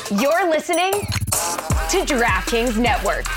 You're listening to DraftKings Network.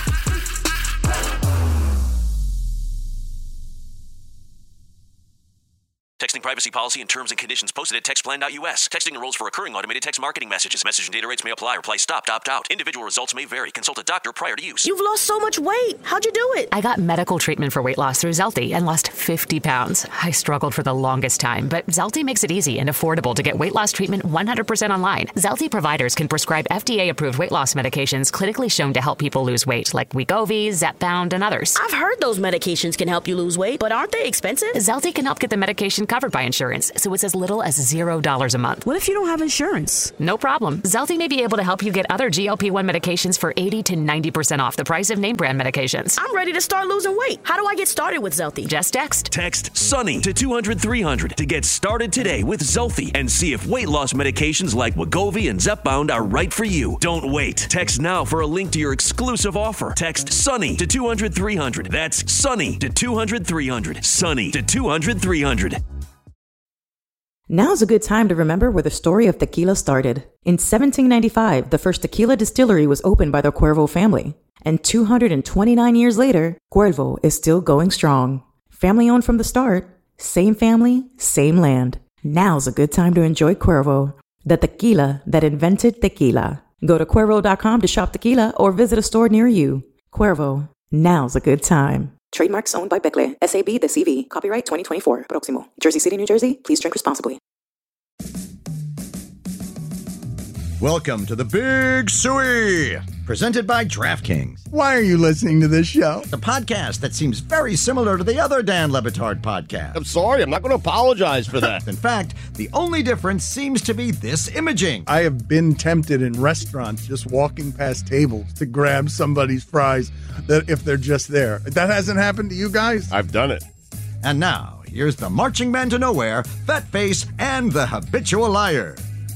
Texting privacy policy and terms and conditions posted at textplan.us. Texting enrolls for recurring automated text marketing messages. Message and data rates may apply. Reply stopped, opt out. Individual results may vary. Consult a doctor prior to use. You've lost so much weight. How'd you do it? I got medical treatment for weight loss through Zelty and lost 50 pounds. I struggled for the longest time, but Zelty makes it easy and affordable to get weight loss treatment 100% online. Zelty providers can prescribe FDA-approved weight loss medications clinically shown to help people lose weight, like Wegovy, Zepbound, and others. I've heard those medications can help you lose weight, but aren't they expensive? Zelty can help get the medication covered by insurance, so it's as little as $0 a month. What if you don't have insurance? No problem. Zelty may be able to help you get other GLP-1 medications for 80 to 90% off the price of name brand medications. I'm ready to start losing weight. How do I get started with Zelty? Just text. Text SUNNY to 200-300 to get started today with Zelty and see if weight loss medications like Wegovy and Zepbound are right for you. Don't wait. Text now for a link to your exclusive offer. Text SUNNY to 200-300. That's SUNNY to 200-300. SUNNY to 200-300. Now's a good time to remember where the story of tequila started. In 1795, the first tequila distillery was opened by the Cuervo family. And 229 years later, Cuervo is still going strong. Family owned from the start, same family, same land. Now's a good time to enjoy Cuervo, the tequila that invented tequila. Go to Cuervo.com to shop tequila or visit a store near you. Cuervo, now's a good time. Trademarks owned by Becle, SAB The CV. Copyright 2024. Proximo. Jersey City, New Jersey. Please drink responsibly. Welcome to the Big Suey, presented by DraftKings. Why are you listening to this show? The podcast that seems very similar to the other Dan Le Batard podcast. I'm sorry, I'm not going to apologize for that. In fact, the only difference seems to be this imaging. I have been tempted in restaurants just walking past tables to grab somebody's fries that if they're just there. That hasn't happened to you guys? I've done it. And now, here's the marching man to nowhere, Fat Face, and the habitual liar.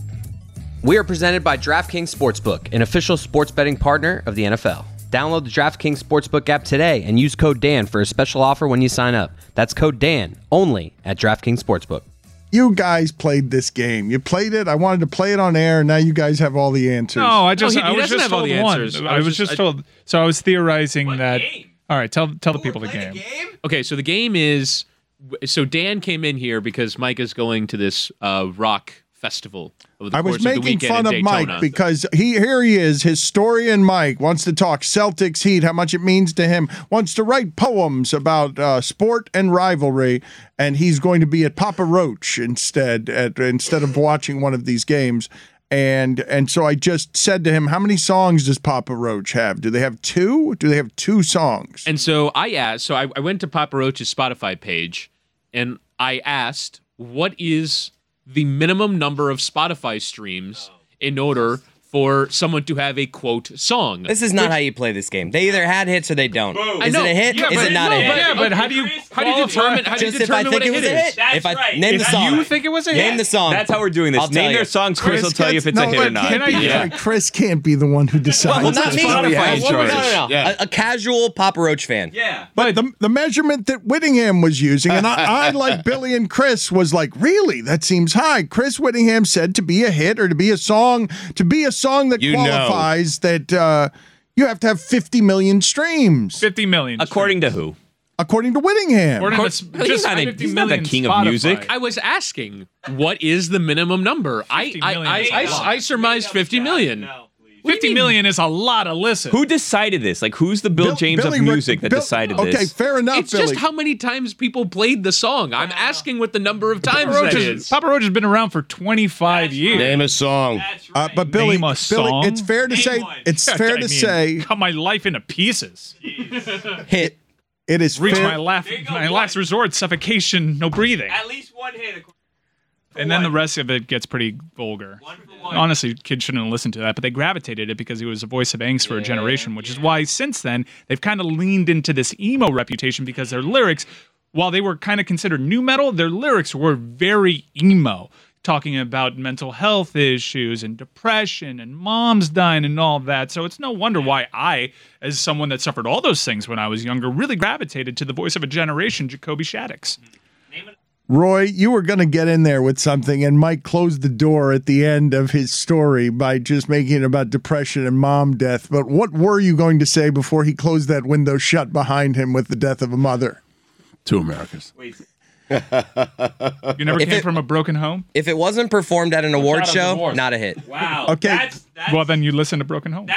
We are presented by DraftKings Sportsbook, an official sports betting partner of the NFL. Download the DraftKings Sportsbook app today and use code Dan for a special offer when you sign up. That's code Dan, only at DraftKings Sportsbook. You guys played this game. You played it. I wanted to play it on air, and now you guys have all the answers. No, I was just have all the answers. I was just told. So I was theorizing that. Game? All right, tell the people the game. Okay, so the game is. So Dan came in here because Mike is going to this rock festival over the course of the weekend. I was making fun of Mike because here he is, historian Mike, wants to talk Celtics Heat, how much it means to him, wants to write poems about sport and rivalry, and he's going to be at Papa Roach instead of watching one of these games. And so I just said to him, how many songs does Papa Roach have? Do they have two? Do they have two songs? And so I asked, I went to Papa Roach's Spotify page, and I asked, what is the minimum number of Spotify streams in order for someone to have a quote song? This is not how you play this game. They either had hits or they don't. Is it a hit? Yeah, is it not a hit? Yeah, but how do you determine what a hit is? If I name the song. You think it was a hit? Name the song. That's how we're doing this. Name their songs. Chris will tell you if it's a hit or not. Chris can't be the one who decides. Well, not me. No. Yeah. A casual Papa Roach fan. Yeah. But the measurement that Whittingham was using, and I like Billy and Chris, was like, really? That seems high. Chris Whittingham said to be a hit or to be a song that qualifies that you have to have 50 million streams. 50 million. According to who? According to Whittingham. He's not the king of music. I was asking, what is the minimum number? I surmised 50 million. 50 million is a lot of listens. Who decided this? Like, who's the Bill James of music that decided this? Okay, fair enough, It's just how many times people played the song. I'm asking what the number of times that is. Papa Roach has been around for 25 years. Name a song. But Billy, it's fair to say, cut my life into pieces. Hit. It is reach my last resort, suffocation, no breathing. At least one hit. And then the rest of it gets pretty vulgar. Honestly, kids shouldn't listen to that, but they gravitated it because he was a voice of angst for a generation, which is why since then they've kind of leaned into this emo reputation because their lyrics, while they were kind of considered new metal, their lyrics were very emo, talking about mental health issues and depression and moms dying and all that. So it's no wonder why I, as someone that suffered all those things when I was younger, really gravitated to the voice of a generation, Jacoby Shaddix. Roy, you were going to get in there with something, and Mike closed the door at the end of his story by just making it about depression and mom death. But what were you going to say before he closed that window shut behind him with the death of a mother? 2 Americas. You never came from a broken home? If it wasn't performed at an award show, not a hit. Wow. Okay. Well, then you listen to Broken Home.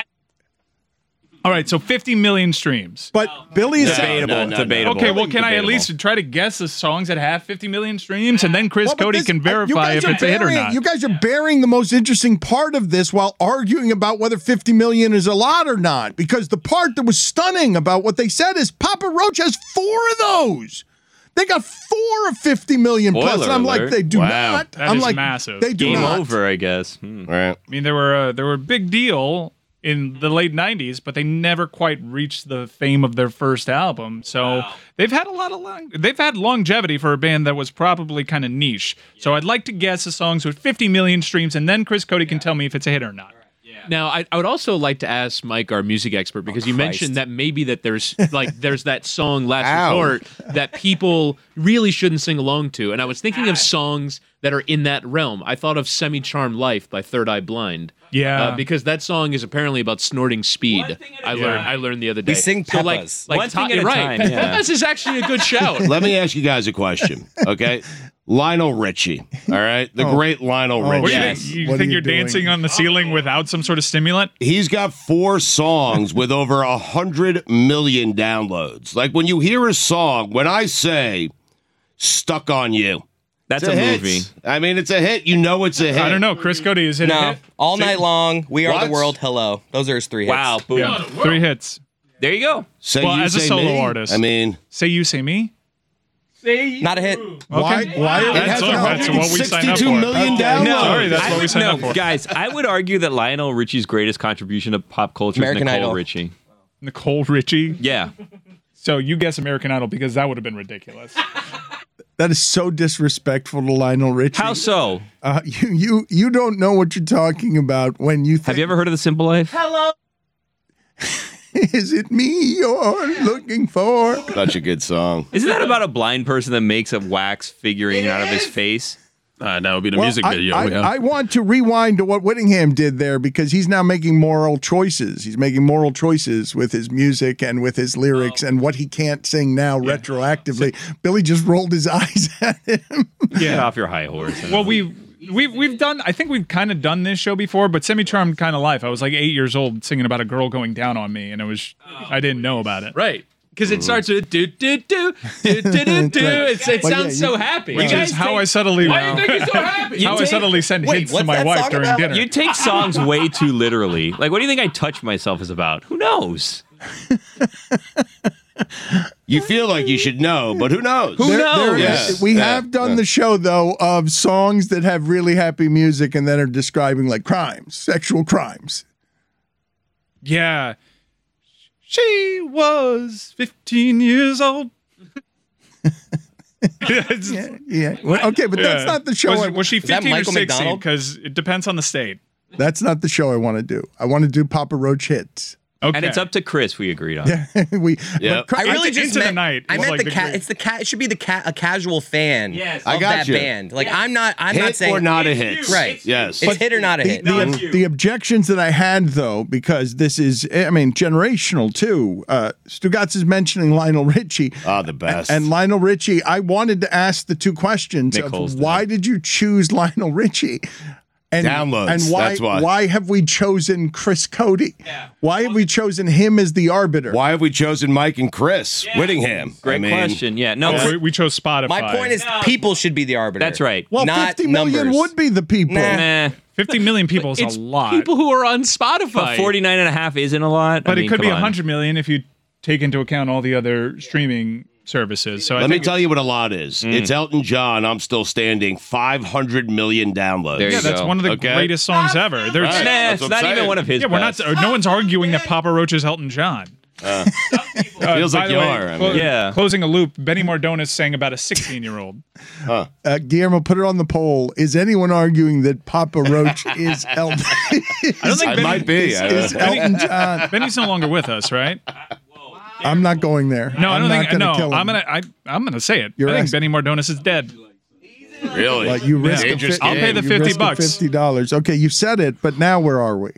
All right, so 50 million streams. But Billy's debatable. Okay, well, can I at least try to guess the songs that have 50 million streams, and then Chris Cody can verify if it's a hit or not? You guys are burying the most interesting part of this while arguing about whether 50 million is a lot or not. Because the part that was stunning about what they said is Papa Roach has 4 of those. They got 4 of 50 million plus. Spoiler And I'm like, alert. they do Wow. not. That I'm is like, massive. They do Game not. over, I guess. Right. I mean, they were a big deal in the late 90s, but they never quite reached the fame of their first album. So they've had they've had longevity for a band that was probably kind of niche. So I'd like to guess the songs with 50 million streams, and then Chris Cody can tell me if it's a hit or not. Now, I would also like to ask Mike, our music expert, because you mentioned that maybe that there's that song Last Resort that people really shouldn't sing along to. And I was thinking of songs that are in that realm. I thought of Semi-Charmed Life by Third Eye Blind. Yeah. Because that song is apparently about snorting speed. I learned the other day. We sing Peppas. So One thing at a time, yeah. Peppas is actually a good shout. Let me ask you guys a question, okay? Lionel Richie, all right? The great Lionel Richie. What do you think? You think you're dancing on the ceiling without some sort of stimulant? He's got 4 songs with over 100 million downloads. Like when you hear a song, when I say Stuck on You, That's it's a hit. movie. I mean, it's a hit. You know it's a hit. I don't know. Chris Cody, is it a No, hit? All Night Long, We Are What? the World, Hello. Those are his 3 hits. Wow, boom. Yeah, 3 hits. There you go. Say Well, you, as a say solo me. artist. I mean, Say you, say me. Not a hit. Why? Okay. Why? That's what we signed up 62 for. million downloads. No, Sorry, that's what we signed up for. Guys, I would argue that Lionel Richie's greatest contribution to pop culture American is Nicole Idol. Richie. Nicole Richie. Yeah. So you guess American Idol because that would have been ridiculous. That is so disrespectful to Lionel Richie. How so? You don't know what you're talking about when you think. Have you ever heard of The Simple Life? Hello. Is it me you're looking for? such a good song. Isn't that about a blind person that makes a wax figurine out of his face? That would be the music video. I want to rewind to what Whittingham did there because he's now making moral choices. He's making moral choices with his music and with his lyrics and what he can't sing now retroactively. Billy just rolled his eyes at him. Get off your high horse. Well, we've done. I think we've kind of done this show before, but Semi-Charmed Kind of Life. I was like 8 years old singing about a girl going down on me, and I didn't know about it. Right. Because it starts with do do do do do do do. It sounds so happy. Which is how I subtly. Why do you think he's so happy? How I subtly send hints to my wife during dinner. You take songs way too literally. Like, what do you think I Touch Myself is about? Who knows? You feel like you should know, but who knows? Who knows? Yeah. We have done the show, though, of songs that have really happy music and then are describing like crimes, sexual crimes. Yeah. She was 15 years old. Yeah. Well, okay, but that's not the show. Was she 15 or 16? Because it depends on the state. That's not the show I want to do. I want to do Papa Roach hits. Okay. And it's up to Chris, we agreed on. Yeah, Yep. but I really just Into the meant, Night I was meant like the the cat. great- It's the cat. It should be a casual fan of I got that you. band. Like I'm not Hit saying or not a hit. Right. Yes. It's hit or not a hit. The objections that I had, though, because this is, I mean, generational too. Stugatz is mentioning Lionel Richie. Oh, the best. And Lionel Richie, I wanted to ask the 2 questions Nichols of why did you choose Lionel Richie? And, Downloads, and why, that's why. Why have we chosen Chris Cody? Yeah. Why have we chosen him as the arbiter? Why have we chosen Mike and Chris Whittingham? Great question. Yeah. No, we chose Spotify. My point is, people should be the arbiter. that's right. Well, not 50 million numbers. would be the people. Nah. 50 million people is It's a lot. people who are on Spotify. But 49 and a half isn't a lot. But I mean, it could be come on. 100 million if you take into account all the other streaming services. So Let me tell you what a lot is. It's Elton John, I'm Still Standing, 500 million downloads. There you that's go. one of the Okay. greatest songs ever. There's, Right. Nah, That's it's what not I'm even saying. one of his yeah, we're not. best. No one's arguing that Papa Roach is Elton John. Feels By like the you way, are. I mean. Yeah. Closing a loop. Benny Mardones sang about a 16-year-old. Guillermo, put it on the poll. Is anyone arguing that Papa Roach is Elton? I don't think I might be. is Elton John. Benny's no longer with us, right? I'm not going there. No, I don't I'm think. not gonna No, kill him. I'm gonna say it. You're I think asking- Benny Mardones is dead. Really? But you risk Dangerous I'll pay the game. $50. $50. Okay, you said it, but now where are we?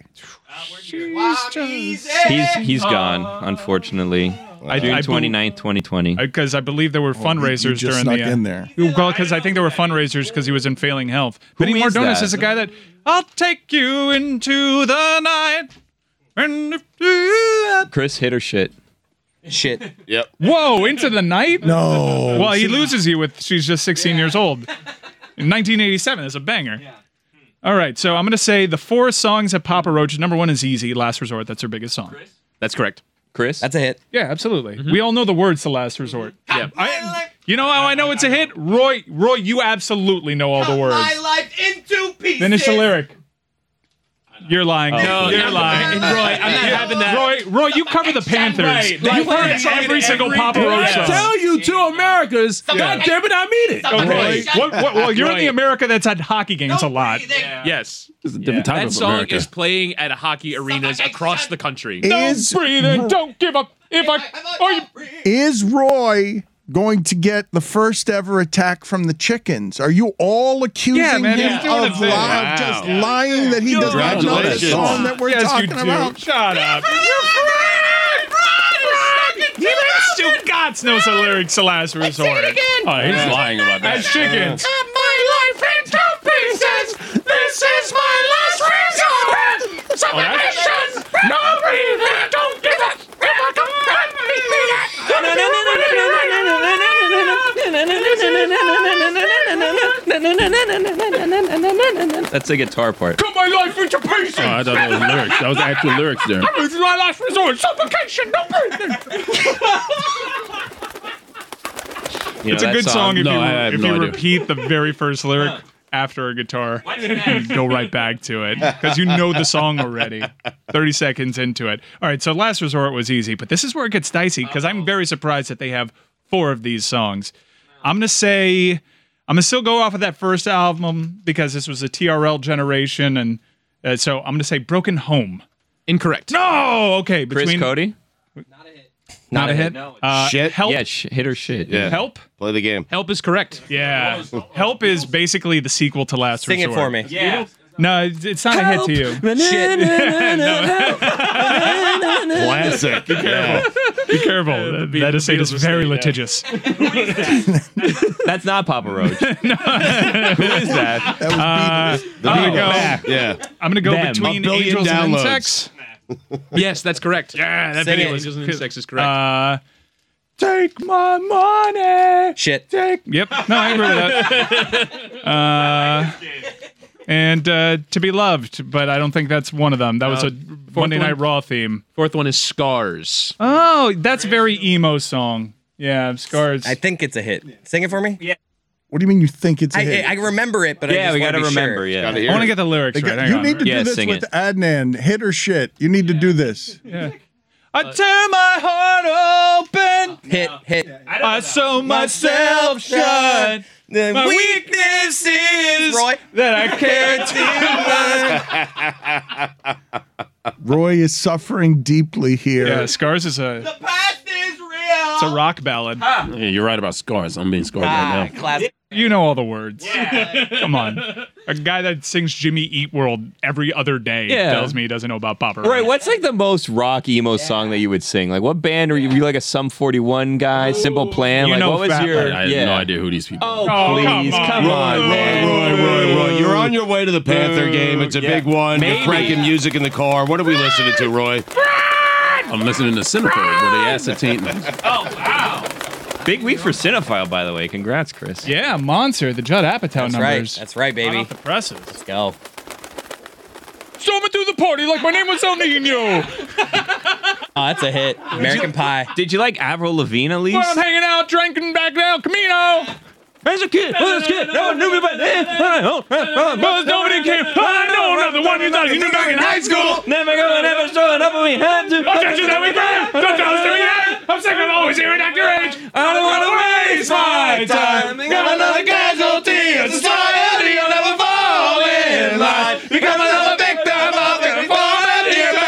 He's gone, unfortunately. June 29th, 2020. Because I believe there were fundraisers just during snuck the. in there. Well, because I think there were fundraisers because he was in failing health. Benny is Mardones that? is a guy that I'll take you into the night. And if you... Chris, hit or shit? Shit. Yep. Whoa, into the night? No. Well, he loses you with she's just 16 years old. In 1987, that's a banger. All right, so I'm going to say the 4 songs at Papa Roach. Number 1 is Easy, Last Resort. That's her biggest song. That's correct. Chris? That's a hit. Yeah, absolutely. We all know the words to Last Resort. Yeah. You know how I know it's a hit? Roy, you absolutely know all the words. life into pieces. Finish the lyric. You're lying. No, You're lying. Roy, I'm not having that. Roy, you cover the Panthers. Right. You heard every single Papa Roach song. Tell you two Americas. God damn it, I mean it. Okay. Well, you're in the America that's had hockey games a lot. Yes. It's a different type That of song America. is playing at hockey arenas across the country. Is Breathe and don't give up. Is Roy going to get the first ever attack from the chickens? Are you all accusing Yeah, man, him he's doing of a thing. just lying that he does not know the Congratulations. song that we're Yes, you talking do. about? Shut up. He still God's knows the lyrics to Last Resort. Oh, he's lying about that. As chickens. My life into pieces. This is my last resort. Suffocation. No breathing. Don't give up. If I come back, That's the guitar part. Cut my life into pieces. Oh, I thought that was lyrics. That was actual lyrics there. This is my last resort. Suffocation. No breathing. It's a good song if No, I have you no idea. repeat the very first lyric after a guitar and go right back to it because you know the song already 30 seconds into it. All right, so Last Resort was easy, but this is where it gets dicey because I'm very surprised that they have 4 of these songs. I'm going to still go off of that first album because this was a TRL generation, and so I'm going to say Broken Home. Incorrect. No! Okay, Chris Cody? Not a hit? Shit. Help? Yeah, hit or shit. Yeah. Help? Play the game. Help is correct. Yeah. Help is basically the sequel to Last Sing Resort. it for me. Yeah. No, it's not a hit to you. Shit. Classic. Be careful. That estate is very litigious. That's not Papa Roach. Who is that? I'm gonna go. Yeah. I'm gonna go Them. between A billion Angels and downloads. Insects. Yes, that's correct. Yeah, that Sing video it. was Angels and Insects is correct. Take my money. Shit. Yep. No, I agree with that. And To Be Loved, but I don't think that's one of them. That was a Monday Night Raw theme. 4th one is Scars. Oh, that's a very emo song. Yeah, Scars. I think it's a hit. Sing it for me. Yeah. What do you mean you think it's a I hit? remember it, but I Yeah, just we want gotta to be remember. sure. Yeah. Gotta I hear want to it. get the lyrics right. Hang You on. need to do Yeah, this sing with it. Adnan. Hit or shit. You need to do this. Yeah. I turn my heart open. Hit. I sew myself shut. The My weakness is Roy. That I can't do. Roy is suffering deeply here. Yeah, Scars is a. The past is real. It's a rock ballad. Yeah, you're right about Scars. I'm being scarred right now. Classic. You know all the words. Come on. A guy that sings Jimmy Eat World every other day tells me he doesn't know about Papa Roach. Right, what's like the most rock emo song that you would sing? Like, what band were you? Were you like a Sum 41 guy? Simple Plan? You Like, know what was Fat your? Lip. I have no idea who these people are. Oh, please, come on, man. Roy. You're on your way to the Panther game. It's a big one. Maybe. You're cranking music in the car. What are we listening to, Roy? I'm listening to Centipede with the acetate. Big week for Cinephile, by the way. Congrats, Chris. Yeah, Monster, the Judd Apatow numbers. That's right, baby. Hot off the presses. Let's go. Storming through the party like my name was El Nino. Oh, that's a hit. American Pie. Did you like Avril Lavigne at least? Well, I'm hanging out, drinking back down Camino. As a kid, no one knew me by then. Because nobody came. I know another one you thought you knew back in high school. Never going, never showing up when we had to. I'll touch you that we can. Don't tell us that we can. I'm sick of always hearing at your age. I don't want to waste my time. Become another casualty of society. I'll never fall in line. Become another victim of the conformity of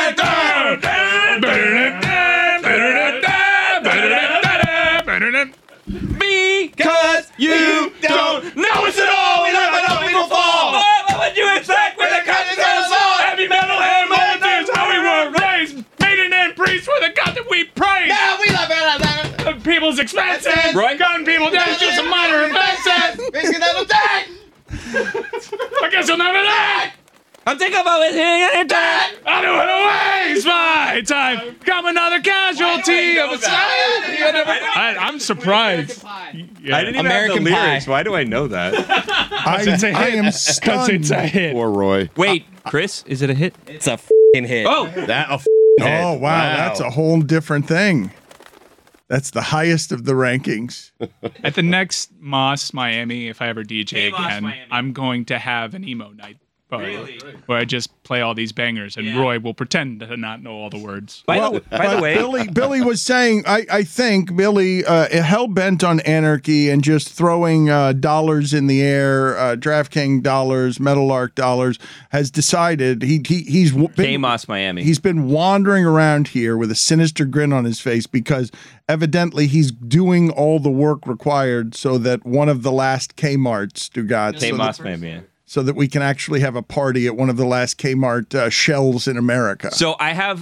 Because you don't know it's at all expenses. Right? Gun people down to some minor offenses. He's gonna die. I guess you'll never die. I'm thinking about it. I don't want to waste my time. Come another casualty of society. I'm surprised. I didn't even American have the Pie. lyrics. Why do I know that? I am stunned. It's a hit. Poor Roy. Wait, Chris, is it a hit? It's a f***ing hit. Oh, That a Oh, wow. That's a whole different thing. That's the highest of the rankings. At the next Moss Miami, if I ever DJ again, I'm going to have an emo night party where I just play all these bangers, and Roy will pretend to not know all the words. by the way, Billy was saying, I think Billy, hell-bent on anarchy and just throwing dollars in the air, DraftKings dollars, Meadowlark dollars, has decided he's been, K-Moss Miami. He's been wandering around here with a sinister grin on his face because evidently he's doing all the work required so that one of the last Kmarts got K-Moss Miami. so that we can actually have a party at one of the last Kmart shells in America. So I have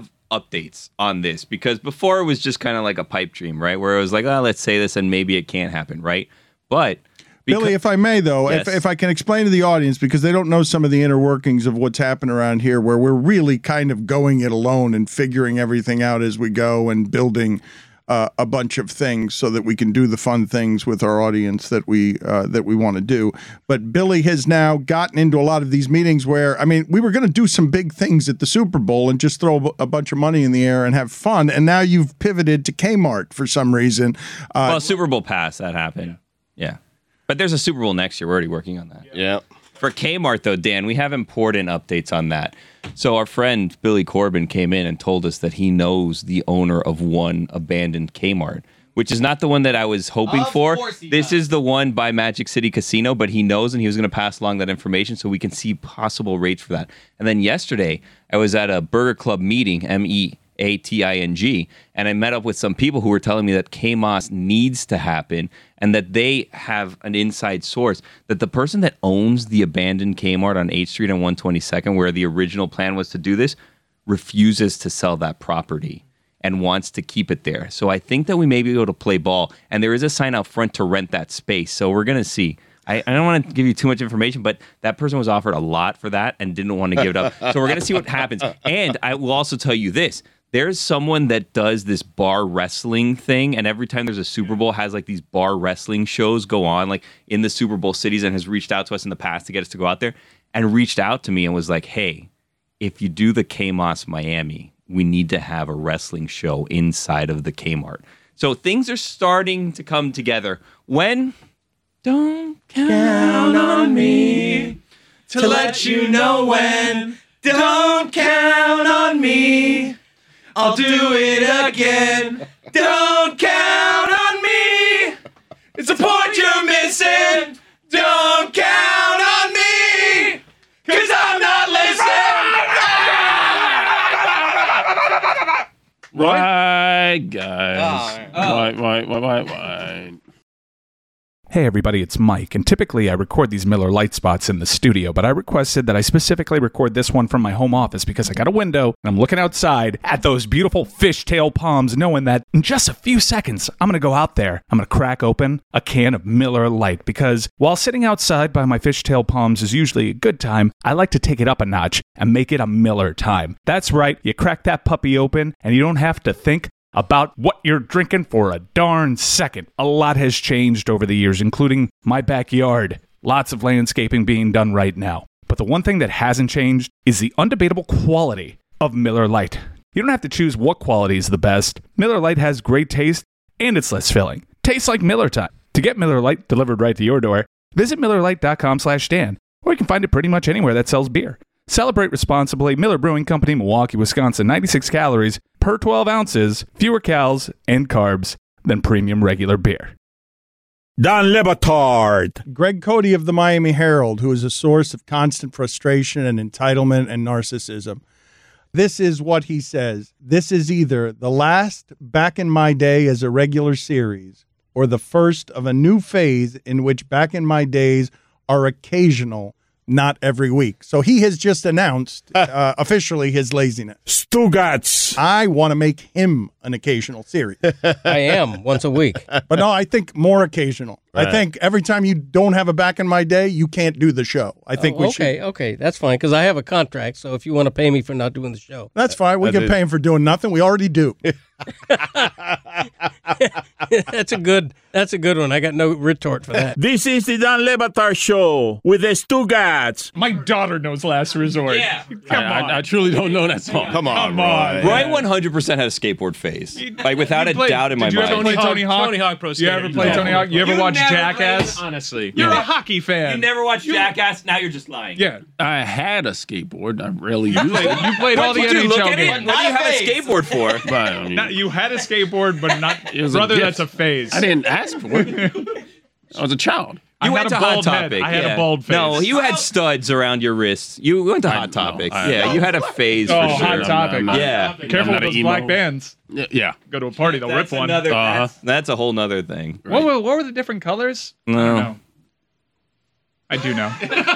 updates on this because before it was just kind of like a pipe dream, right? Where it was like, oh, let's say this and maybe it can't happen, right? But Billy, if I may, though, Yes. if I can explain to the audience, because they don't know some of the inner workings of what's happened around here, where we're really kind of going it alone and figuring everything out as we go and building a bunch of things so that we can do the fun things with our audience that we want to do. But Billy has now gotten into a lot of these meetings where, I mean, we were going to do some big things at the Super Bowl and just throw a bunch of money in the air and have fun. And now you've pivoted to Kmart for some reason. Well, Super Bowl pass, that happened. Yeah. But there's a Super Bowl next year. We're already working on that. Yeah. For Kmart, though, Dan, we have important updates on that. So our friend Billy Corbin came in and told us that he knows the owner of one abandoned Kmart, which is not the one that I was hoping for. This is the one by Magic City Casino, but he knows, and he was going to pass along that information so we can see possible rates for that. And then yesterday, I was at a Burger Club meeting, MEATING, and I met up with some people who were telling me that KMOS needs to happen and that they have an inside source that the person that owns the abandoned Kmart on 8th Street and 122nd, where the original plan was to do this, refuses to sell that property and wants to keep it there. So I think that we may be able to play ball, and there is a sign out front to rent that space. So we're going to see. I don't want to give you too much information, but that person was offered a lot for that and didn't want to give it up. So we're going to see what happens. And I will also tell you this. There's someone that does this bar wrestling thing, and every time there's a Super Bowl, has like these bar wrestling shows go on like in the Super Bowl cities, and has reached out to us in the past to get us to go out there, and reached out to me and was like, hey, if you do the KMOS Miami, we need to have a wrestling show inside of the Kmart. So things are starting to come together. When? Don't count on me to let you know when. Don't count on me. I'll do it again. Don't count on me. It's the point you're missing. Don't count on me. 'Cause I'm not listening. Right, guys. Right. Hey everybody, it's Mike, and typically I record these Miller Lite spots in the studio, but I requested that I specifically record this one from my home office because I got a window and I'm looking outside at those beautiful fishtail palms, knowing that in just a few seconds I'm going to go out there, I'm going to crack open a can of Miller Lite, because while sitting outside by my fishtail palms is usually a good time, I like to take it up a notch and make it a Miller time. That's right, you crack that puppy open and you don't have to think about what you're drinking for a darn second. A lot has changed over the years, including my backyard. Lots of landscaping being done right now. But the one thing that hasn't changed is the undebatable quality of Miller Lite. You don't have to choose what quality is the best. Miller Lite has great taste, and it's less filling. Tastes like Miller time. To get Miller Lite delivered right to your door, visit MillerLite.com/Dan, or you can find it pretty much anywhere that sells beer. Celebrate responsibly. Miller Brewing Company, Milwaukee, Wisconsin. 96 calories per 12 ounces, fewer calories and carbs than premium regular beer. Don Lebitard. Greg Cody of the Miami Herald, who is a source of constant frustration and entitlement and narcissism. This is what he says. This is either the last Back in My Day as a regular series or the first of a new phase in which Back in My Days are occasional not every week. So he has just announced officially his laziness. Stugats. I want to make him an occasional series. I am once a week. But no, I think more occasional. Right. I think every time you don't have a Back in My Day, you can't do the show. I think we should. Okay, that's fine, because I have a contract, so if you want to pay me for not doing the show. That's fine. We can pay him for doing nothing. We already do. That's a good one. I got no retort for that. This is the Dan Le Batard Show with the Stugats. My daughter knows Last Resort. Yeah. Come on. I truly don't know that song. Come on, Roy 100% had a skateboard phase. Like, without a doubt in my Did you mind. ever play Tony Hawk? Tony Hawk Pro You Skater. ever play Tony Hawk? You ever watch Jackass? Honestly. You're a hockey fan. You never watched Jackass? Now you're just lying. Yeah. I had a skateboard. I rarely used it. You played all the NHL games. What do you have a skateboard for? But, I mean, You had a skateboard, but not. it was a Brother, gift. that's a phase. I didn't ask for it. I was a child. You I went had to a Hot bald head. Topic. I had yeah. a bald face. No, you had studs around your wrists. You went to Hot Topic. Yeah, you had a phase for sure. Hot Topic. Yeah. Careful with those black bands. Yeah. Go to a party, they'll rip one. That's a whole nother thing. What were the different colors? No. I don't know. I do know.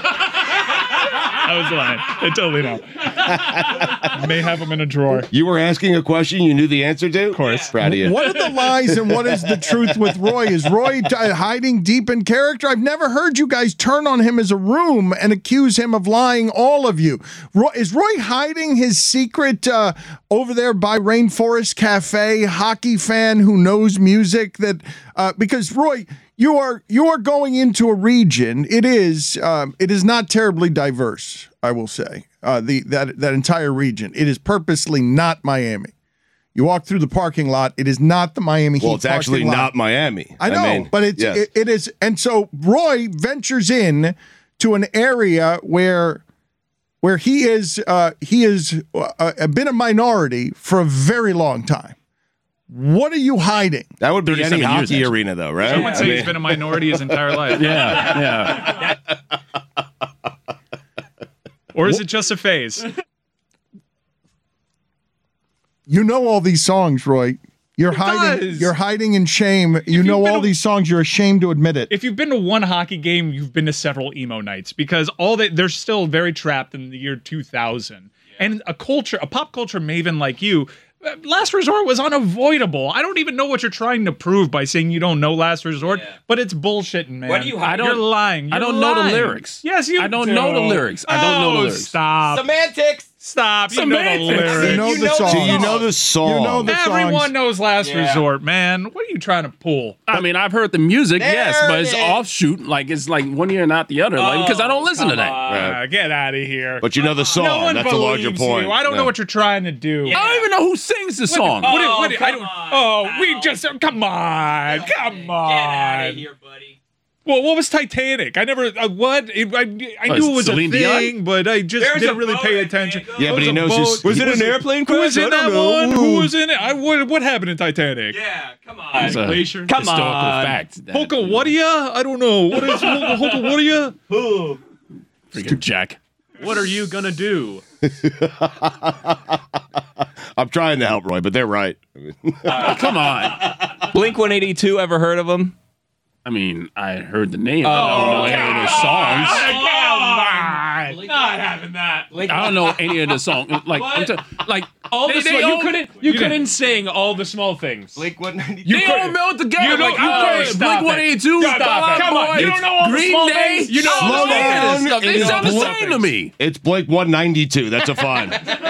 I was lying. I totally know. May have them in a drawer. You were asking a question you knew the answer to? Of course. Proud of you. What are the lies and what is the truth with Roy? Is Roy hiding deep in character? I've never heard you guys turn on him as a room and accuse him of lying, all of you. Is Roy hiding his secret over there by Rainforest Cafe, hockey fan who knows music? Because Roy, you are going into a region. It is not terribly diverse, I will say. That entire region. It is purposely not Miami. You walk through the parking lot. It is not the Miami Heat. Well, it's actually not Miami. I know, but it is. And so Roy ventures in to an area where he has been a minority for a very long time. What are you hiding? That would be any hockey arena, though, right? Someone say he's been a minority his entire life. Yeah. Or is it just a phase? You know all these songs, Roy. You're hiding in shame. You know all these songs. You're ashamed to admit it. If you've been to one hockey game, you've been to several emo nights because they're still very trapped in the year 2000. And a pop culture maven like you, Last Resort was unavoidable. I don't even know what you're trying to prove by saying you don't know Last Resort, but it's bullshitting, man. What do you hide? You're lying. I don't know the lyrics. Yes, you I don't do. know the lyrics. I don't know the lyrics. Stop. Semantics. Stop. You know the lyrics. You know the song. Do you know the song? You know the Everyone songs. knows Last Resort, man. What are you trying to pull? I mean, I've heard the music, There yes, but it's it is. offshoot. Like, it's like one ear and not the other. Like, because I don't listen to that. Get out of here. But you know the song. No one That's a larger believes point. you. I don't know what you're trying to do. I don't even know who sings the song. Come on. Get out of here, buddy. Well, what was Titanic? I never. I knew it was Celine a Dion? thing, but I just There's didn't a really boat, pay man. attention. Yeah, but he knows his. Was it an airplane Who crash? was in I that don't know. one? Who was in it? What happened in Titanic? Yeah, come on. It's a Glacier. Come historical fact. that- Hokawadia? I don't know. What is Hokawadia? Freaking Jack. What are you gonna do? I'm trying to help Roy, but they're right. Come on. Blink 182, ever heard of them? I mean, I heard the name. I don't know any of their songs. Not having that. I don't know any of the songs. Like, All They- the they small, all- you couldn't sing all the small things. Blink 192. they all melt together. You don't- Like, you couldn't Blink stop it. 182. Stop it. Come on, you don't know all the Green small Day. things? You know all the all small of things. this stuff. They It's sound the Blink. same to me. It's Blake 192. That's a fun.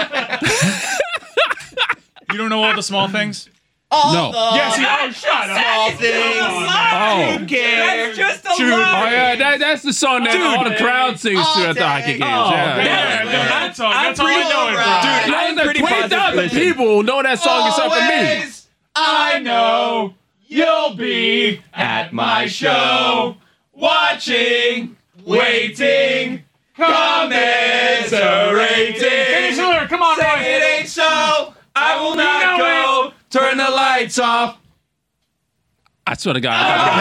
You don't know all the small things? No. Yes, shut up. Small things. Oh. That's just a Oh, lie. yeah, that's the song that all the crowd sings to at the hockey games. Yeah. That's all I know it, bro. Dude, like 20,000 people know that song except for me. Always, I know you'll be at my show, watching, waiting, commiserating. Finish the lyric. Come on, Say Roy. it ain't so, I will not go. Turn the lights off. I swear to God.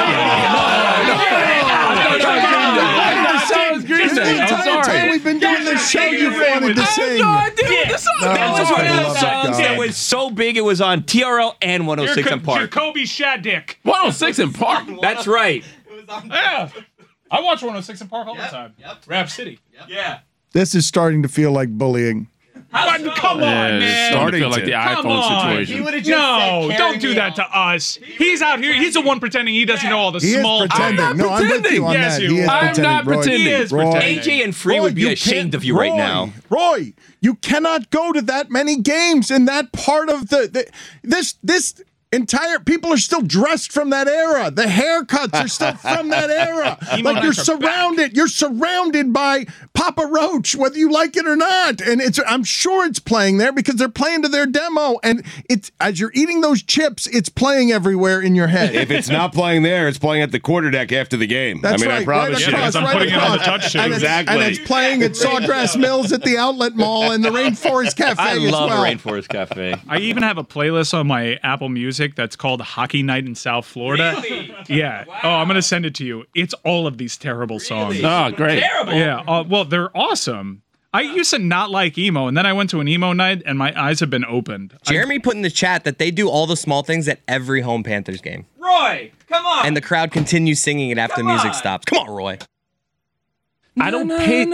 That sounds Green Day. I'm Time sorry. we've been doing this show, you've wanted to sing. No idea what the song That was one I of love those that songs guy. that was so big it was on TRL and 106 in Park. Jacoby Shaddick. 106 in Park. That's right. Yeah. I watch 106 in Park all the time. Rap City. Yeah. This is starting to feel like bullying. Come on, man. Starting to feel like the Come iPhone on. situation. No, don't do that to us. He's out here. He's the one pretending he doesn't know all the He small. is pretending. No, I'm with you on Yes, that. you He is are. I'm pretending. not Roy. pretending. He is Roy. pretending. AJ and Free Roy, would be you ashamed can't- of you right Roy, now. Roy, you cannot go to that many games in that part of this entire people are still dressed from that era. The haircuts are still from that era. Like you're surrounded by Papa Roach, whether you like it or not. And I'm sure it's playing there because they're playing to their demo. And it's as you're eating those chips, it's playing everywhere in your head. If it's not playing there, it's playing at the quarterdeck after the game. That's I right. I promise right you. across, I'm right putting it on the across. touch sheet. And Exactly. and it's playing at Sawgrass Mills at the Outlet Mall and the Rainforest Cafe I as love well. Rainforest Cafe. I even have a playlist on my Apple Music that's called Hockey Night in South Florida. Really? Yeah. Oh, I'm gonna send it to you. It's all of these terrible songs. Oh, great. Terrible. Yeah. Well, they're awesome. I used to not like emo, and then I went to an emo night, and my eyes have been opened. Jeremy put in the chat that they do all the small things at every home Panthers game. Roy, come on. And the crowd continues singing it after the music stops. Come on, Roy. I don't pay.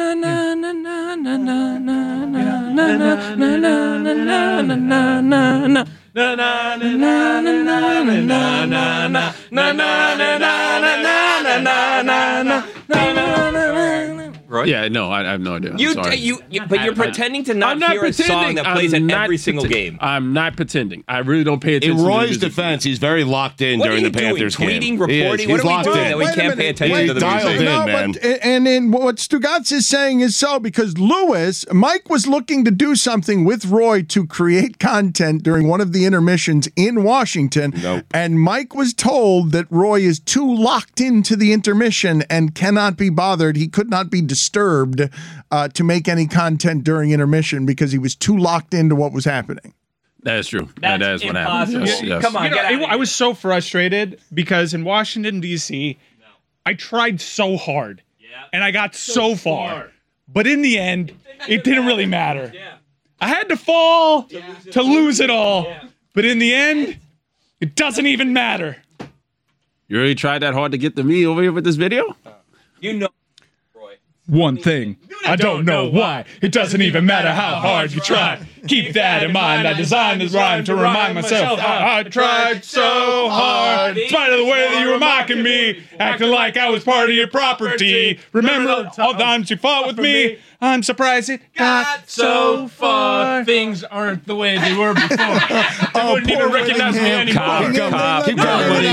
Roy? Yeah, no, I have no idea. I'm sorry. But you're pretending to not I'm not hear a song that plays I'm at not every single game. I'm not pretending. I really don't pay In attention. to the Roy's music. defense, he's very locked in What during are the you doing? Panthers Tweeting, game. reporting? He What is. He's are we locked doing in. that we can't pay attention He's to the dialed music? in, man. And what Stugotz is saying is so because Mike was looking to do something with Roy to create content during one of the intermissions in Washington. Nope. And Mike was told that Roy is too locked into the intermission and cannot be bothered. He could not be disturbed to make any content during intermission because he was too locked into what was happening. That is true. That's that is what happened. impossible. Yes, yes. Come on, get out of I was so frustrated because in Washington, D.C., I tried so hard and I got so far. But in the end, it didn't really matter. I had to fall to lose it all. But in the end, it doesn't even matter. You really tried that hard to get to me over here with this video? You know. One thing, I don't know why. It doesn't even matter how hard you try. Keep that in mind. I designed this rhyme to remind myself I tried so hard. In spite of the way that you were mocking me, acting like I was part of your property. Remember all the times you fought with me? I'm surprised it got so far. Things aren't the way they were before. They wouldn't even recognize me anymore. Keep going.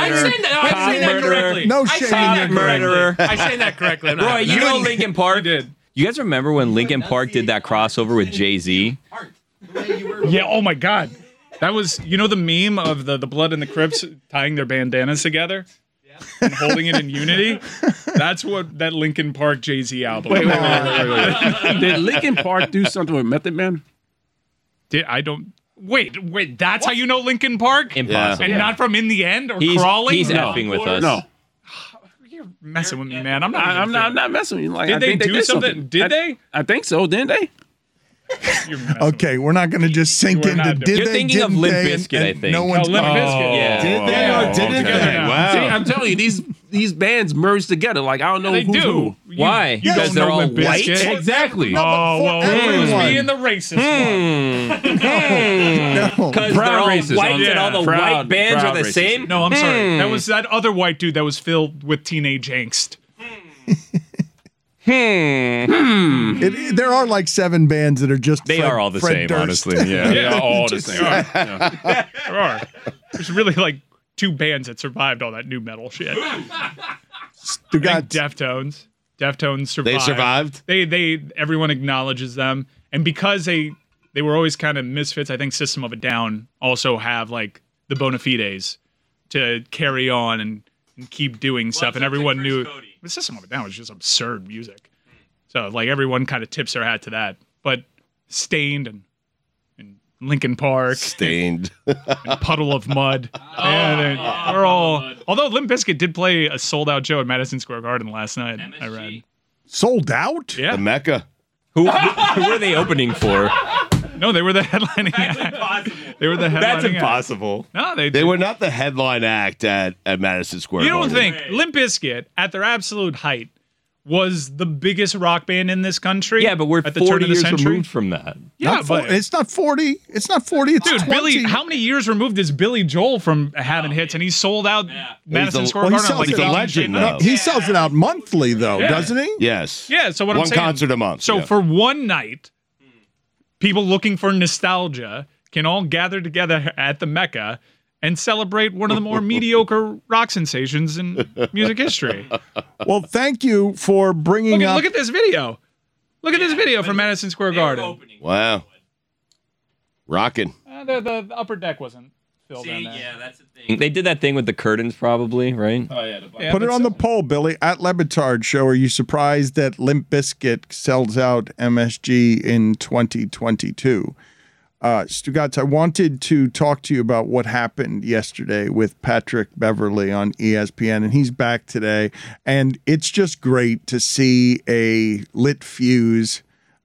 I say that correctly. No I say shame in that your murderer. I say that correctly. Roy, you know Linkin Park? did. You guys remember when Linkin Park did that crossover with Jay-Z? Yeah, oh my God. That was, you know the meme of the Blood and the Crips tying their bandanas together? And holding it in unity? That's what that Linkin Park Jay-Z album. Wait. Did Linkin Park do something with Method Man? Wait, that's how you know Linkin Park? Impossible. And not from In the End or He's Crawling? effing with us. No. You're messing with me, man. I'm not messing with you. Like, Did I they think do something? Did they? I think so, didn't they? Okay, we're not going to just sink We're into not doing- did You're they, thinking of didn't Limp they, Bizkit, and I think. No one's Limp Bizkit. Yeah. Did they or didn't they? Wow. See, I'm telling you, these bands merge together. Like, I don't know They who's do. who. Why? You Because don't they're know all Limp white? Bizkit. Exactly. Oh, well, everyone. who's being the racist one? No. Because they're Proud all racist, white huh? and all the Proud- white bands proud are the racist. same? No, I'm sorry. That was that other white dude that was filled with teenage angst. There are like 7 bands that are just They Fred, are all the Fred same, Durst. honestly. Yeah. They are all the Just- same. Yeah. There are. There's really like 2 bands that survived all that new metal shit. You got Deftones. Deftones survived. They survived? They everyone acknowledges them. And because they were always kind of misfits, I think System of a Down also have like the bona fides to carry on and keep doing stuff. And everyone knew the System of a Down was just absurd music. So like everyone kind of tips their hat to that. But Stained and Linkin Park, Stained, and Puddle of Mud, and they're all. Although Limp Bizkit did play a sold-out show at Madison Square Garden last night, I read. sold out? Yeah, the Mecca. Who were they opening for? No, they were the headlining act. They were the headlining That's act. impossible. No, They were not the headline act at Madison Square You don't Garden. think Limp Bizkit, at their absolute height, was the biggest rock band in this country? Yeah, but we're at the 40 turn of the years century? removed from that. Yeah, but it's not 40. It's not 40. It's dude, 20. how many years removed is Billy Joel from having hits, and he sold out Madison Square Garden? He sells it out monthly, though, Yeah. doesn't he? Yes. Yeah, so what I'm One saying. concert a month. So yeah. for one night, people looking for nostalgia can all gather together at the Mecca and celebrate one of the more mediocre rock sensations in music history. Well, thank you for bringing up. Look at this video. Look at this video from Madison Square Garden. Wow. Rocking. The upper deck wasn't filled in there. Yeah, that's the thing. They did that thing with the curtains, probably, right? Oh, yeah. Put it on the poll, Billy. At Lebitard Show, are you surprised that Limp Bizkit sells out MSG in 2022? Stugatz, I wanted to talk to you about what happened yesterday with Patrick Beverley on ESPN, and he's back today. And it's just great to see a lit fuse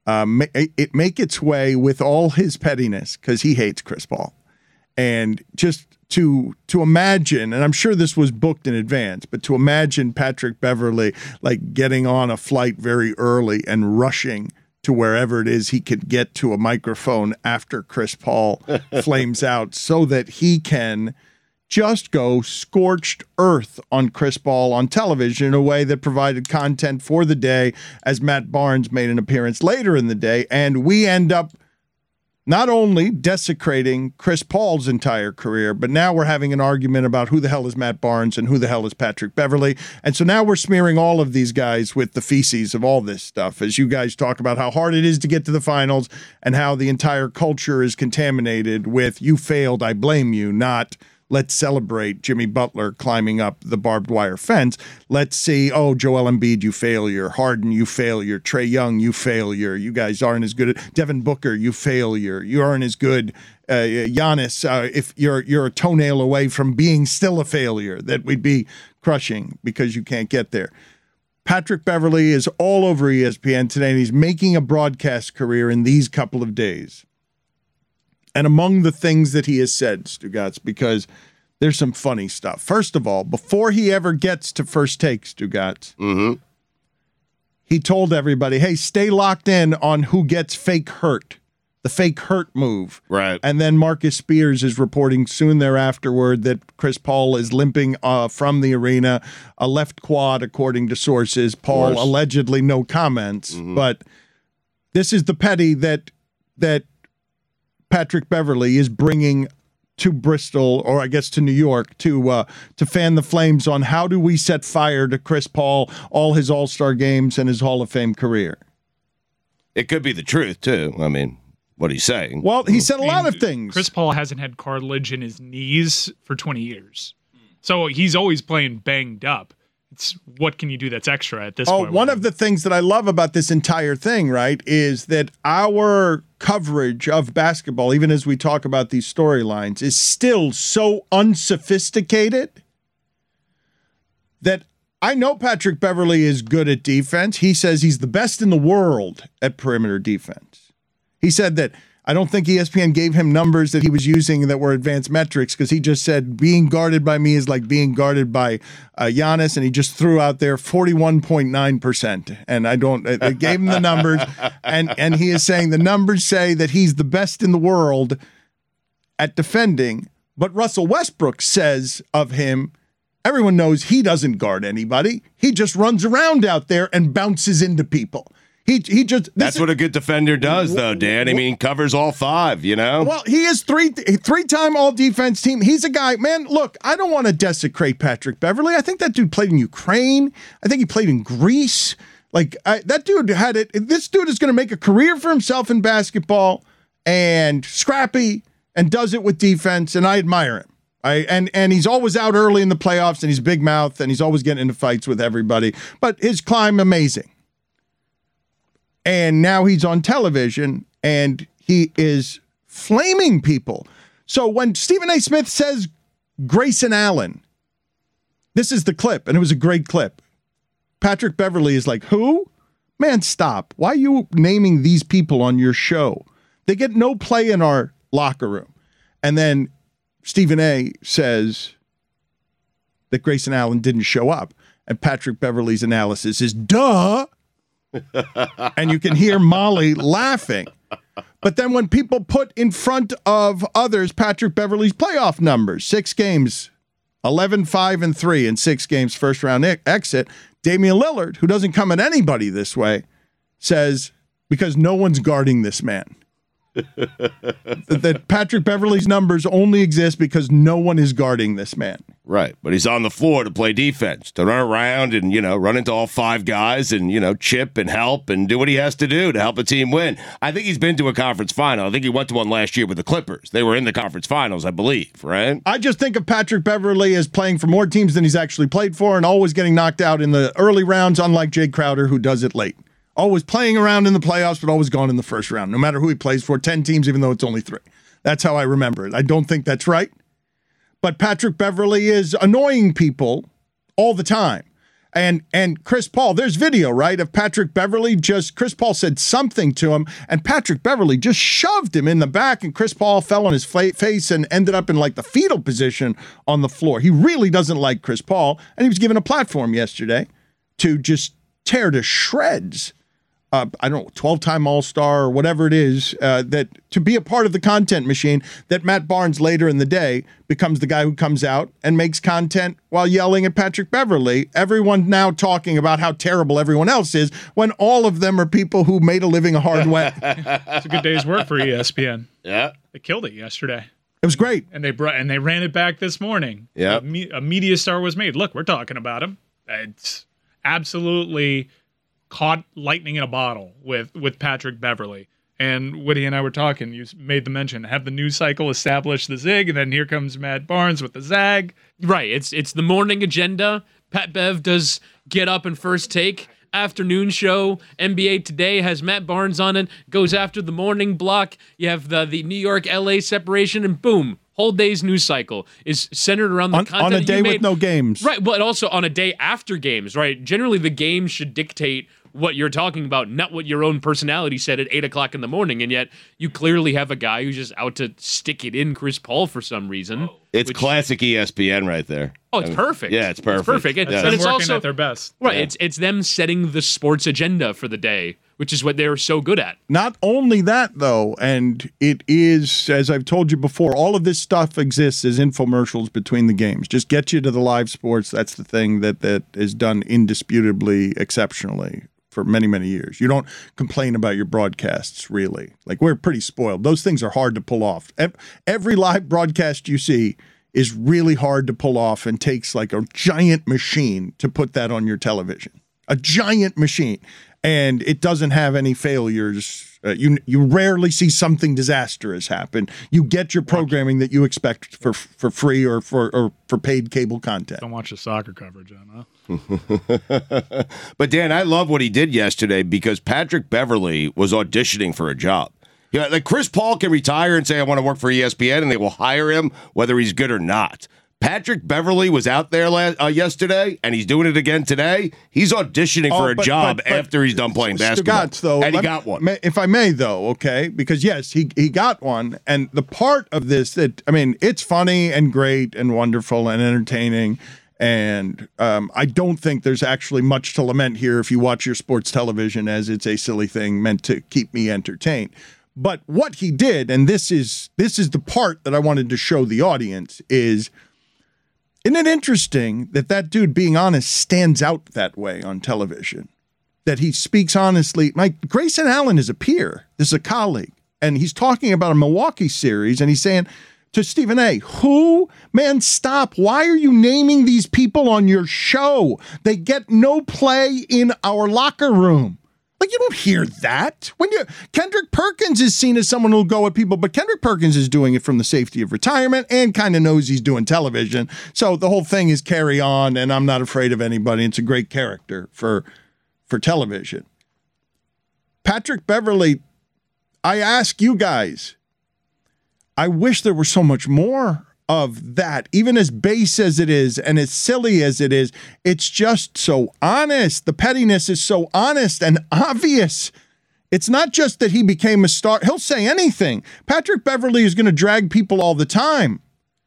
make its way with all his pettiness, because he hates Chris Paul. And just to imagine, and I'm sure this was booked in advance, but to imagine Patrick Beverley like getting on a flight very early and rushing to wherever it is he could get to a microphone after Chris Paul flames out, so that he can just go scorched earth on Chris Paul on television in a way that provided content for the day, as Matt Barnes made an appearance later in the day. And we end up not only desecrating Chris Paul's entire career, but now we're having an argument about who the hell is Matt Barnes and who the hell is Patrick Beverley. And so now we're smearing all of these guys with the feces of all this stuff, as you guys talk about how hard it is to get to the finals and how the entire culture is contaminated with "you failed, I blame you," not "let's celebrate Jimmy Butler climbing up the barbed wire fence." Let's see, "Oh, Joel Embiid, you failure. Harden, you failure. Trae Young, you failure. You guys aren't as good. Devin Booker, you failure. You aren't as good. Giannis, if you're a toenail away from being still a failure, that we'd be crushing because you can't get there." Patrick Beverley is all over ESPN today, and he's making a broadcast career in these couple of days. And among the things that he has said, Stugatz, because there's some funny stuff. First of all, before he ever gets to First Take, Stugatz, he told everybody, hey, stay locked in on who gets fake hurt, the fake hurt move. Right. And then Marcus Spears is reporting soon thereafterward that Chris Paul is limping from the arena, a left quad, according to sources. Paul allegedly no comments. But this is the petty that Patrick Beverley is bringing to Bristol, or I guess to New York, to fan the flames on how do we set fire to Chris Paul, all his All-Star games, and his Hall of Fame career. It could be the truth, too. I mean, what he's saying. Well, he said a lot of things. Chris Paul hasn't had cartilage in his knees for 20 years. So he's always playing banged up. It's what can you do that's extra at this point? One of the things that I love about this entire thing, right, is that our coverage of basketball, even as we talk about these storylines, is still so unsophisticated that I know Patrick Beverley is good at defense. He says he's the best in the world at perimeter defense. He said that I don't think ESPN gave him numbers that he was using that were advanced metrics, because he just said being guarded by me is like being guarded by Giannis, and he just threw out there 41.9%. And I gave him the numbers, and he is saying the numbers say that he's the best in the world at defending. But Russell Westbrook says of him, everyone knows he doesn't guard anybody. He just runs around out there and bounces into people. He just that's what a good defender does, though, Dan. I mean, covers all five, you know? Well, he is three-time all-defense team. He's a guy, man, look, I don't want to desecrate Patrick Beverley. I think that dude played in Ukraine. I think he played in Greece. That dude had it. This dude is going to make a career for himself in basketball, and scrappy, and does it with defense, and I admire him. And he's always out early in the playoffs, and he's big mouth, and he's always getting into fights with everybody. But his climb, amazing. And now he's on television, and he is flaming people. So when Stephen A. Smith says Grayson Allen, this is the clip, and it was a great clip. Patrick Beverley is like, who? Man, stop. Why are you naming these people on your show? They get no play in our locker room. And then Stephen A. says that Grayson Allen didn't show up. And Patrick Beverley's analysis is, duh. And you can hear Molly laughing. But then when people put in front of others Patrick Beverley's playoff numbers, 6 games, 11-5-3 in 6 games, first round exit, Damian Lillard, who doesn't come at anybody this way, says, because no one's guarding this man. That Patrick Beverley's numbers only exist because no one is guarding this man. Right, but he's on the floor to play defense, to run around and, run into all 5 guys and, chip and help and do what he has to do to help the team win. I think he's been to a conference final. I think he went to one last year with the Clippers. They were in the conference finals, I believe, right? I just think of Patrick Beverley as playing for more teams than he's actually played for and always getting knocked out in the early rounds, unlike Jay Crowder, who does it late. Always playing around in the playoffs, but always gone in the first round, no matter who he plays for, 10 teams, even though it's only 3. That's how I remember it. I don't think that's right. But Patrick Beverley is annoying people all the time. And Chris Paul, there's video, right, of Patrick Beverley Chris Paul said something to him, and Patrick Beverley just shoved him in the back, and Chris Paul fell on his face and ended up in like the fetal position on the floor. He really doesn't like Chris Paul, and he was given a platform yesterday to just tear to shreds. I don't know, 12-time All-Star or whatever it is, that to be a part of the content machine, that Matt Barnes later in the day becomes the guy who comes out and makes content while yelling at Patrick Beverley. Everyone now talking about how terrible everyone else is when all of them are people who made a living a hard way. It's a good day's work for ESPN. Yeah. They killed it yesterday. It was great. And they ran it back this morning. Yeah. A media star was made. Look, we're talking about him. It's absolutely caught lightning in a bottle with Patrick Beverley. And Woody and I were talking. You made the mention, have the news cycle establish the zig, and then here comes Matt Barnes with the zag. Right. It's the morning agenda. Pat Bev does Get Up and First Take. Afternoon show. NBA Today has Matt Barnes on it. Goes after the morning block. You have the New York LA separation, and boom. Whole day's news cycle is centered around the content on a day with no games. Right, but also on a day after games, right? Generally, the game should dictate what you're talking about, not what your own personality said at 8 o'clock in the morning, and yet you clearly have a guy who's just out to stick it in Chris Paul for some reason. It's classic ESPN right there. Oh, it's perfect. Yeah, it's perfect. It's perfect. It's And it's also at their best. Right, Yeah. it's them setting the sports agenda for the day, which is what they're so good at. Not only that, though, and it is, as I've told you before, all of this stuff exists as infomercials between the games. Just get you to the live sports. That's the thing that is done indisputably exceptionally for many, many years. You don't complain about your broadcasts, really. Like, we're pretty spoiled. Those things are hard to pull off. Every live broadcast you see is really hard to pull off and takes like a giant machine to put that on your television. A giant machine. And it doesn't have any failures. You rarely see something disastrous happen. You get your programming that you expect for free or for paid cable content. Don't watch the soccer coverage on, huh? But Dan, I love what he did yesterday because Patrick Beverley was auditioning for a job. Yeah, like Chris Paul can retire and say, I want to work for ESPN, and they will hire him whether he's good or not. Patrick Beverley was out there yesterday, and he's doing it again today. He's auditioning for a job after he's done playing basketball. Though, and he got one. If I may, though, okay? Because, yes, he got one. And the part of this it's funny and great and wonderful and entertaining. And I don't think there's actually much to lament here if you watch your sports television, as it's a silly thing meant to keep me entertained. But what he did, and this is the part that I wanted to show the audience, is... Isn't it interesting that dude, being honest, stands out that way on television? That he speaks honestly. Like, Grayson Allen is a peer. This is a colleague. And he's talking about a Milwaukee series, and he's saying to Stephen A., man, stop. Why are you naming these people on your show? They get no play in our locker room. Like, you don't hear that. Kendrick Perkins is seen as someone who'll go at people, but Kendrick Perkins is doing it from the safety of retirement and kind of knows he's doing television. So the whole thing is carry on, and I'm not afraid of anybody. It's a great character for television. Patrick Beverley, I ask you guys, I wish there were so much more of that, even as base as it is and as silly as it is. It's just so honest. The pettiness is so honest and obvious. It's not just that he became a star. He'll say anything. Patrick Beverley is going to drag people all the time.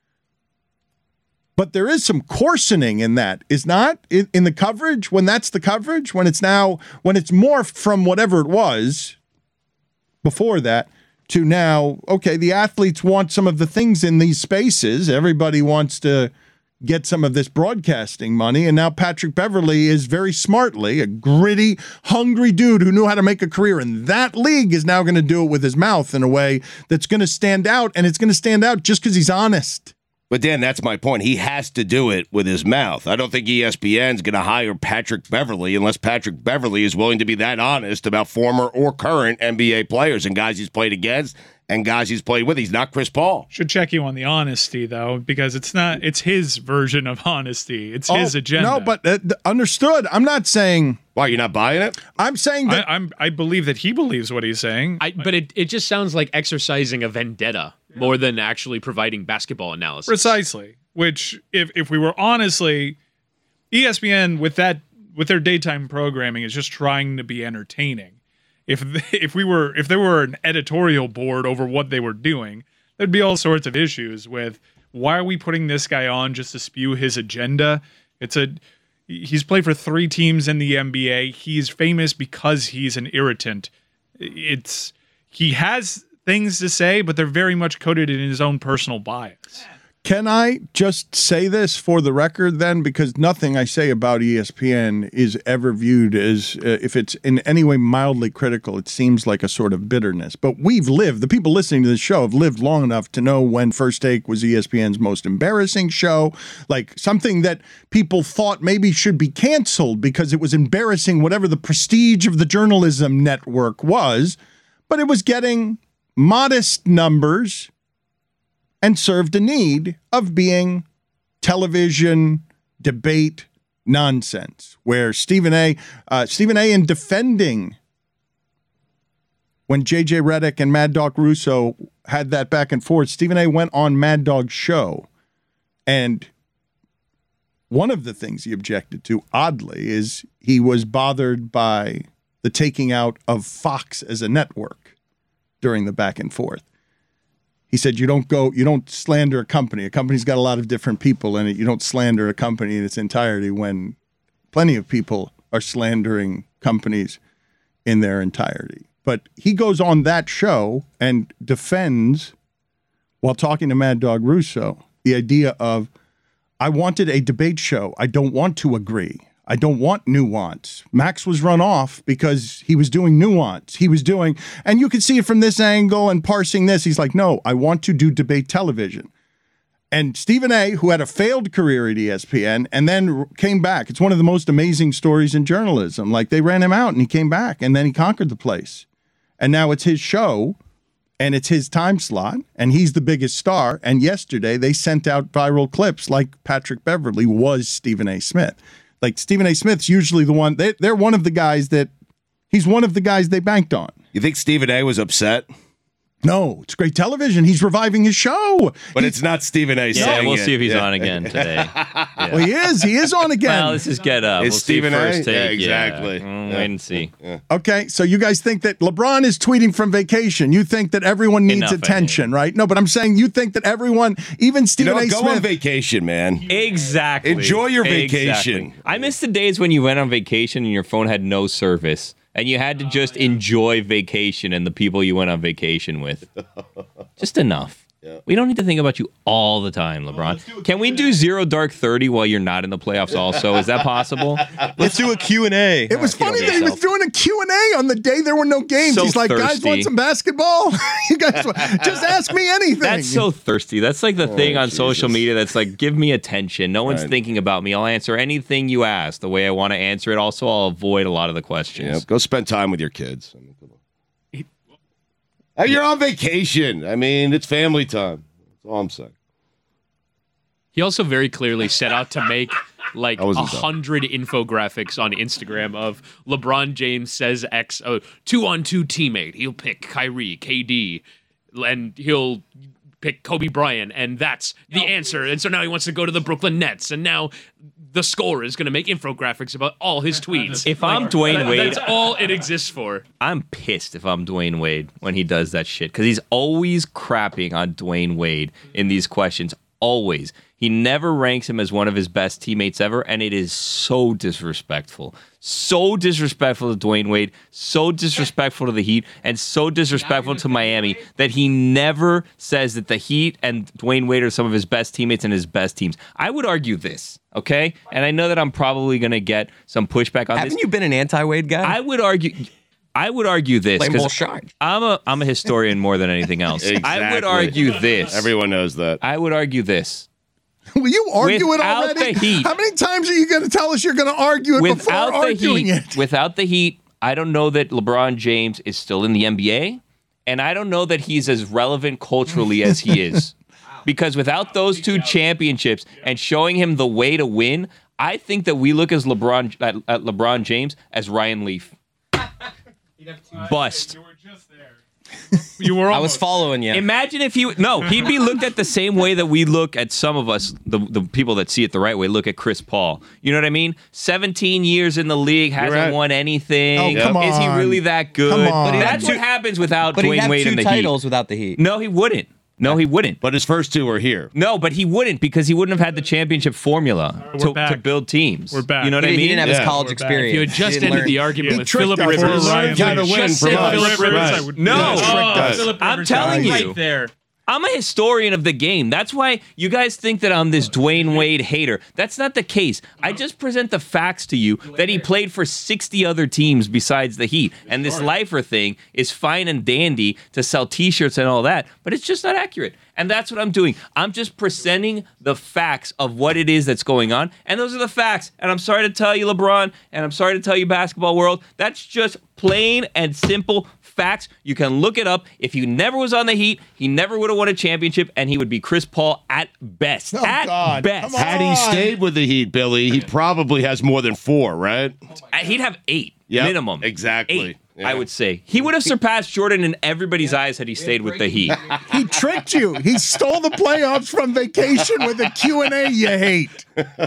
But there is some coarsening in that, is not? In the coverage, when that's the coverage, when it's morphed from whatever it was before that to now, okay, the athletes want some of the things in these spaces. Everybody wants to get some of this broadcasting money. And now Patrick Beverley is very smartly a gritty, hungry dude who knew how to make a career in that league is now going to do it with his mouth in a way that's going to stand out. And it's going to stand out just because he's honest. But Dan, that's my point. He has to do it with his mouth. I don't think ESPN's going to hire Patrick Beverley unless Patrick Beverley is willing to be that honest about former or current NBA players and guys he's played against and guys he's played with. He's not Chris Paul. Should check you on the honesty, though, because it's his version of honesty. It's his agenda. No, but understood. I'm not saying... Why, you're not buying it? I'm saying that... I believe that he believes what he's saying. But it just sounds like exercising a vendetta more than actually providing basketball analysis. Precisely. Which, if we were honestly... ESPN, with their daytime programming, is just trying to be entertaining. If there were an editorial board over what they were doing, there'd be all sorts of issues with why are we putting this guy on just to spew his agenda? He's played for 3 teams in the NBA. He's famous because he's an irritant. He has things to say, but they're very much coded in his own personal bias. Can I just say this for the record then? Because nothing I say about ESPN is ever viewed as, if it's in any way mildly critical, it seems like a sort of bitterness. But the people listening to this show have lived long enough to know when First Take was ESPN's most embarrassing show, like something that people thought maybe should be canceled because it was embarrassing, whatever the prestige of the journalism network was. But it was getting modest numbers and served a need of being television debate nonsense, where Stephen A. in defending when J.J. Redick and Mad Dog Russo had that back and forth, Stephen A. went on Mad Dog's show, and one of the things he objected to, oddly, is he was bothered by the taking out of Fox as a network during the back and forth. He said, you don't slander a company. A company's got a lot of different people in it. You don't slander a company in its entirety when plenty of people are slandering companies in their entirety. But he goes on that show and defends, while talking to Mad Dog Russo, the idea of, I wanted a debate show. I don't want to agree. I don't want nuance. Max was run off because he was doing nuance. And you can see it from this angle and parsing this. He's like, no, I want to do debate television. And Stephen A., who had a failed career at ESPN and then came back. It's one of the most amazing stories in journalism. Like, they ran him out and he came back and then he conquered the place. And now it's his show and it's his time slot and he's the biggest star. And yesterday they sent out viral clips like Patrick Beverley was Stephen A. Smith. Like, Stephen A. Smith's usually the one, they're one of the guys he's one of the guys they banked on. You think Stephen A. was upset? No, it's great television. He's reviving his show. But it's not Stephen A. saying we'll see if he's Yeah. on again today. Yeah. Well, he is on again. Well, this is Get Up. It's We'll Stephen see A. First Take. Yeah, exactly. Wait and see. Okay, so you guys think that LeBron is tweeting from vacation. You think that everyone needs Enough, attention, right? No, but I'm saying you think that everyone, even Stephen A. Go Smith. on vacation, man. Exactly. Enjoy your vacation. Exactly. I miss the days when you went on vacation and your phone had no service. And you had to just enjoy vacation and the people you went on vacation with. Just enough. Yeah. We don't need to think about you all the time, LeBron. Can we do Zero Dark 30 while you're not in the playoffs also? Is that possible? Let's do a Q&A. It was funny that he was doing a Q&A on the day there were no games. So He's like, guys, thirsty. want some basketball? You guys, just ask me anything. That's so thirsty. That's like the thing on Jesus. social media that's like, give me attention. No one's Right. thinking about me. I'll answer anything you ask the way I want to answer it. Also, I'll avoid a lot of the questions. Yeah, go spend time with your kids. I mean, come on. You're on vacation. I mean, it's family time. That's all I'm saying. He also very clearly set out to make like I wasn't 100 infographics on Instagram of LeBron James says X, 2-on-2 teammate. He'll pick Kyrie, KD, and he'll pick Kobe Bryant, and that's the answer. And so now he wants to go to the Brooklyn Nets, and now the Score is going to make infographics about all his tweets. If I'm Dwayne Wade, that's all it exists for. I'm pissed if I'm Dwayne Wade when he does that shit, because he's always crapping on Dwayne Wade in these questions. Always. He never ranks him as one of his best teammates ever, and it is so disrespectful. So disrespectful to Dwayne Wade, so disrespectful to the Heat, and so disrespectful to Miami that he never says that the Heat and Dwayne Wade are some of his best teammates and his best teams. I would argue this, okay? And I know that I'm probably going to get some pushback on this. Haven't you been an anti-Wade guy? I would argue this Blame because Bullshit. I'm a historian more than anything else. I would Exactly. argue this. Everyone knows that. I would argue this. Will you argue it Without already? the Heat. How many times are you going to tell us you're going to argue it before arguing it? Without the Heat, I don't know that LeBron James is still in the NBA, and I don't know that he's as relevant culturally as he is. Because without those two championships and showing him the way to win, I think that we look as at LeBron James as Ryan Leaf. Bust. You were. I was following you. Imagine if he'd be looked at the same way that we look at some of us, the people that see it the right way, look at Chris Paul. You know what I mean? 17 years in the league, hasn't won anything. Oh, come Is he on. really that good? Come on. But that's what happens without But he'd Dwayne have Wade two and the titles Heat. without the Heat. No, he wouldn't. No, he wouldn't. But his first two were here. No, but he wouldn't, because he wouldn't have had the championship formula to build teams. We're back. You know what I mean? He didn't have his college experience. If you had just He didn't ended learn- the argument He with tricked Philip us. Rivers, Ryan if you had Kinda win just from said us. Philip Rivers, Right. I would No. Philip I'm Rivers telling right you. there. I'm a historian of the game. That's why you guys think that I'm this Dwayne Wade hater. That's not the case. I just present the facts to you that he played for 60 other teams besides the Heat. And this lifer thing is fine and dandy to sell t-shirts and all that, but it's just not accurate. And that's what I'm doing. I'm just presenting the facts of what it is that's going on. And those are the facts. And I'm sorry to tell you, LeBron, and I'm sorry to tell you, basketball world, that's just plain and simple facts. You can look it up. If he never was on the Heat, he never would have won a championship, and he would be Chris Paul at best. Oh, at God. best. Come on. Had he stayed with the Heat, Billy, he probably has more than 4, right? He'd have 8 Yep, minimum. exactly. 8, Yeah. I would say. He would have surpassed Jordan in everybody's eyes had he stayed with the Heat. He tricked you. He stole the playoffs from vacation with a Q&A you hate.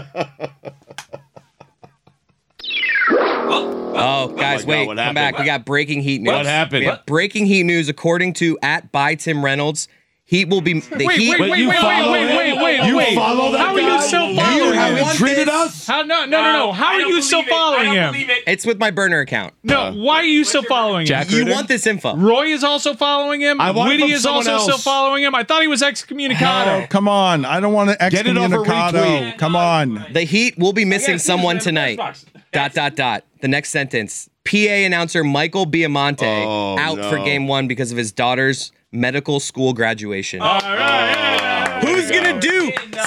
Oh, guys, God, wait. what Come happened? back. We got breaking Heat news. What happened? We have breaking Heat news. According to @ByTimReynolds, Heat will be the Heat. Wait, You follow that How are you guy? still You following haven't him? treated us? How, no. How are you still following him? It's with my burner account. No, why are you still following him? Jack You Ritter? want this info? Roy is also following him. I want it Whitty from is someone also still else. folling him. I thought he was excommunicado. Oh, come on. I don't want to Get it off a excommunicado. retweet. Come on. The Heat will be missing someone tonight. ... The next sentence. PA announcer Michael Biamonte out for Game 1 because of his daughter's medical school graduation. Who's gonna do?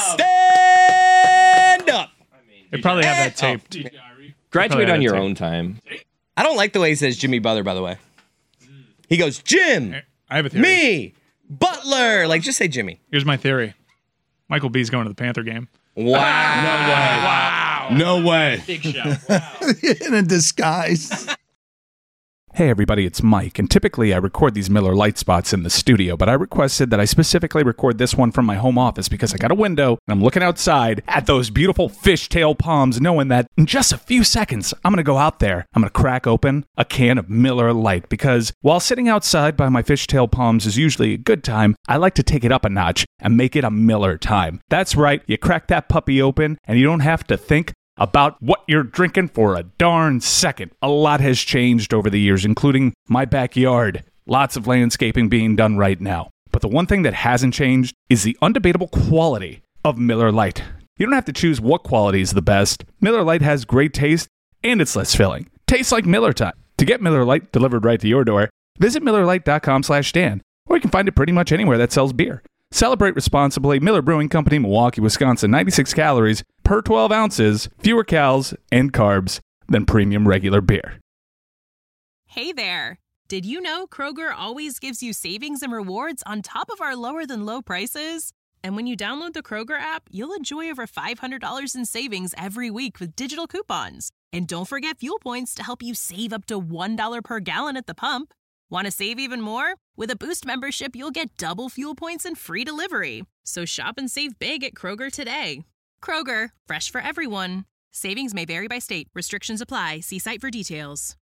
Stand up. They probably have that taped. Graduate on your own time. I don't like the way he says Jimmy Butler, by the way. He goes, Jim, I have a theory. me, Butler. Like, just say Jimmy. Here's my theory. Michael B's going to the Panther game. Wow. No way. Big shout. Wow. In a disguise. Hey everybody, it's Mike, and typically I record these Miller Lite spots in the studio, but I requested that I specifically record this one from my home office because I got a window and I'm looking outside at those beautiful fishtail palms, knowing that in just a few seconds, I'm going to go out there, I'm going to crack open a can of Miller Lite, because while sitting outside by my fishtail palms is usually a good time, I like to take it up a notch and make it a Miller time. That's right, you crack that puppy open and you don't have to think about what you're drinking for a darn second. A lot has changed over the years, including my backyard. Lots of landscaping being done right now. But the one thing that hasn't changed is the undebatable quality of Miller Lite. You don't have to choose what quality is the best. Miller Lite has great taste and it's less filling. Tastes like Miller time. To get Miller Lite delivered right to your door, visit MillerLite.com/Dan, or you can find it pretty much anywhere that sells beer. Celebrate responsibly. Miller Brewing Company, Milwaukee, Wisconsin. 96 calories per 12 ounces, fewer calories and carbs than premium regular beer. Hey there. Did you know Kroger always gives you savings and rewards on top of our lower than low prices? And when you download the Kroger app, you'll enjoy over $500 in savings every week with digital coupons. And don't forget fuel points to help you save up to $1 per gallon at the pump. Want to save even more? With a Boost membership, you'll get double fuel points and free delivery. So shop and save big at Kroger today. Kroger, fresh for everyone. Savings may vary by state. Restrictions apply. See site for details.